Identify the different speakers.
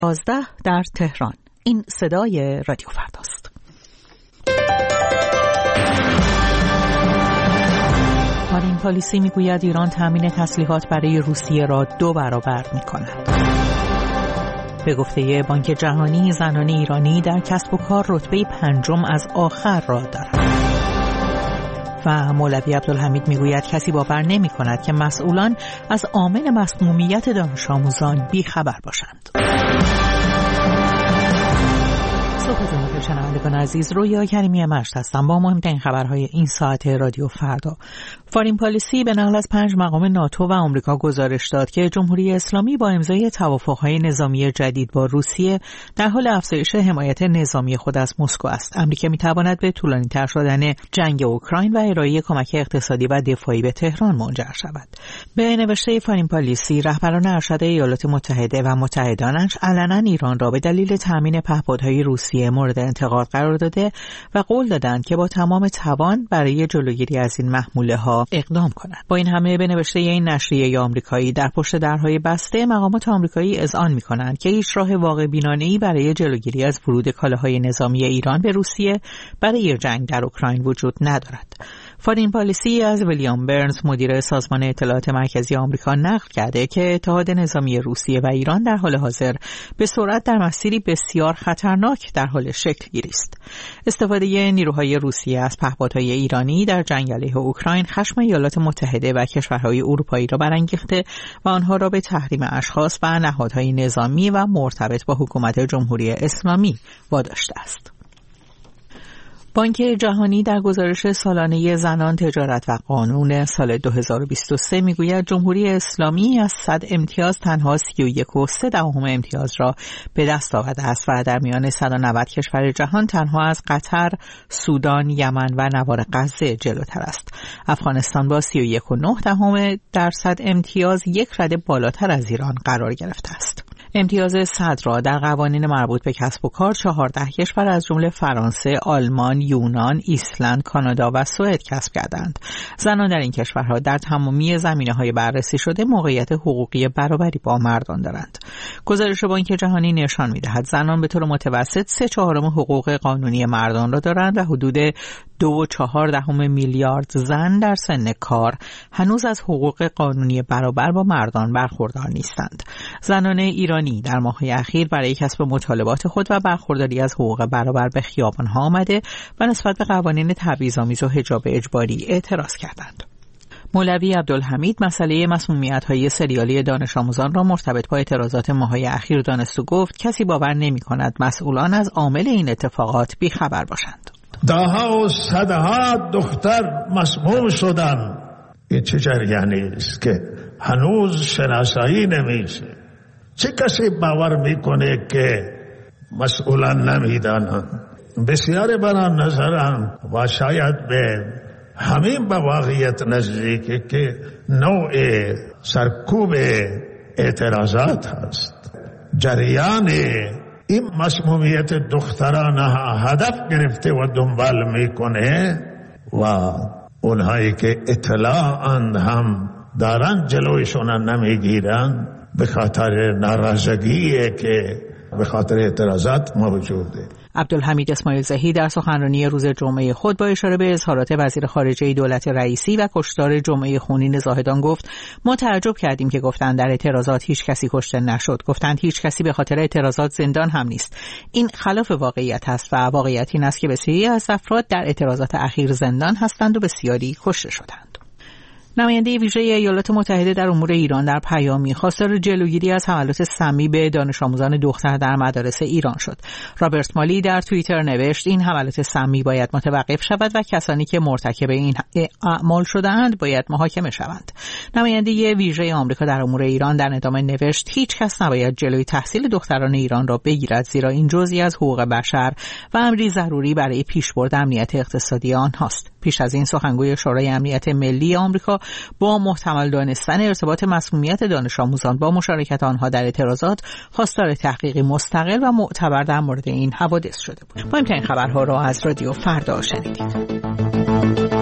Speaker 1: 11 در تهران. این صدای رادیو فرداست. فارین پالیسی میگوید ایران تامین تسلیحات برای روسیه را 2 برابر می‌کند. به گفته بانک جهانی، زنان ایرانی در کسب و کار رتبه 5 از آخر را دارند. و مولوی عبدالحمید میگوید کسی باور نمی‌کند که مسئولان از عامل مسمومیت دانش آموزان بی‌خبر باشند. صبح شنوندگان عزیز، رویا کریمی مشت هستم با مهمترین خبرهای این ساعت رادیو فردا. فارین پالیسی به نقل از 5 مقام ناتو و آمریکا گزارش داد که جمهوری اسلامی با امضای توافق‌های نظامی جدید با روسیه در حال افزایش حمایت نظامی خود از مسکو است. امریکا می‌تواند به طولانی‌تر شدن جنگ اوکراین و ارائه کمک اقتصادی و دفاعی به تهران منجر شود. به نوشته فارین پالیسی، رهبران ارشد ایالات متحده و متحدانش علنا ایران را به دلیل تامین پهپادهای روسیه مورد انتقاد قرار داده و قول دادند که با تمام توان برای جلوگیری از این محموله‌ها اقدام کنند. با این همه به نوشته این نشریه آمریکایی، در پشت درهای بسته مقامات آمریکایی اذعان می‌کنند که هیچ راه واقع بینانه‌ای برای جلوگیری از ورود کالاهای نظامی ایران به روسیه برای جنگ در اوکراین وجود ندارد. فارین پالیسی از ویلیام برنز، مدیر سازمان اطلاعات مرکزی آمریکا، نقل کرده که اتحاد نظامی روسیه و ایران در حال حاضر به سرعت در مسیری بسیار خطرناک در حال شکل گیری است. استفاده نیروهای روسیه از پهپادهای ایرانی در جنگ علیه اوکراین خشم ایالات متحده و کشورهای اروپایی را برانگیخته و آنها را به تحریم اشخاص و نهادهای نظامی و مرتبط با حکومت جمهوری اسلامی واداشته است. بانک جهانی در گزارش سالانه زنان، تجارت و قانون سال 2023 میگوید جمهوری اسلامی از 100 امتیاز تنها 31.3 امتیاز را به دست آورده است و در میان 190 کشور جهان تنها از قطر، سودان، یمن و نوار غزه جلوتر است. افغانستان با 31.9 امتیاز یک رده بالاتر از ایران قرار گرفته است. امتیاز 100 را در قوانین مربوط به کسب و کار 14 کشور از جمله فرانسه، آلمان، یونان، ایسلند، کانادا و سوئد کسب کردند. زنان در این کشورها در تمامی زمینه‌های بررسی شده موقعیت حقوقی برابری با مردان دارند. گزارش بانک جهانی نشان می‌دهد زنان به طور متوسط 3/4 حقوق قانونی مردان را دارند و حدود 2.4 میلیارد زن در سن کار هنوز از حقوق قانونی برابر با مردان برخوردار نیستند. زنان ایرانی در ماه‌های اخیر برای کسب مطالبات خود و برخورداری از حقوق برابر به خیابان‌ها آمده و نسبت به قوانین تبعیض‌آمیز و حجاب اجباری اعتراض کردند. مولوی عبدالحمید مسئله مسمومیت‌های سریالی دانش آموزان را مرتبط با اعتراضات ماه‌های اخیر دانست و گفت کسی باور نمی‌کند مسئولان از عامل این اتفاقات بی‌خبر باشند.
Speaker 2: ده‌ها و صدها دختر مسموم شدن. این چه جریانی است که هنوز شناسایی نمیشه؟ چه کسی باور میکنه که مسئولان نمیدانند؟ بسیاری برای نظرم و شاید به همین به واقعیت نزدیکه که نوع سرکوب اعتراضات هست. جریان این مسمومیت دختران هدف گرفته و دنبال میکنه و اونهایی که اطلاعاً هم دارن جلویشون نمیگیرن به خاطر ناراضگیه که به خاطر اعتراضات موجوده.
Speaker 1: عبدالحمید اسماعیل زهی در سخنرانی روز جمعه خود با اشاره به اظهارات وزیر خارجه دولت رئیسی و کشتار جمعه خونین زاهدان گفت ما تعجب کردیم که گفتند در اعتراضات هیچ کسی کشته نشد. گفتند هیچ کسی به خاطر اعتراضات زندان هم نیست. این خلاف واقعیت است و واقعیت این است که بسیاری از افراد در اعتراضات اخیر زندان هستند و بسیاری کشته شدند. نماینده ویژه ایالات متحده در امور ایران در پیامی خواستار جلوگیری از حملات سمی به دانش آموزان دختر در مدارس ایران شد. رابرت مالی در توییتر نوشت این حملات سمی باید متوقف شود و کسانی که مرتکب این اعمال شده‌اند باید محاکمه شوند. نماینده ویژه آمریکا در امور ایران در ادامه نوشت هیچ کس نباید جلوی تحصیل دختران ایران را بگیرد زیرا این جزئی از حقوق بشر و امری ضروری برای پیشبرد امنیت اقتصادی آنهاست. پیش از این سخنگوی شورای امنیت ملی آمریکا با محتمل دانستن ارتباط مسمومیت دانش آموزان با مشارکت آنها در اعتراضات خواستار تحقیقی مستقل و معتبر در مورد این حوادث شده بود. مهمترین خبرها را از رادیو فردا شنیدید.